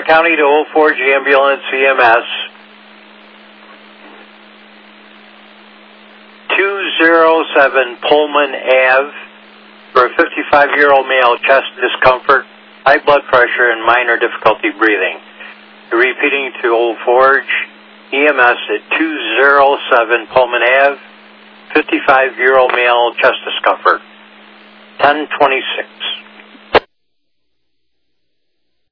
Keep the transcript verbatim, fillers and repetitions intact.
Stark County to Old Forge Ambulance E M S. two oh seven Pullman Avenue for a fifty-five-year-old male, chest discomfort, high blood pressure, and minor difficulty breathing. Repeating to Old Forge E M S at two oh seven Pullman Avenue, fifty-five-year-old male, chest discomfort. ten twenty-six.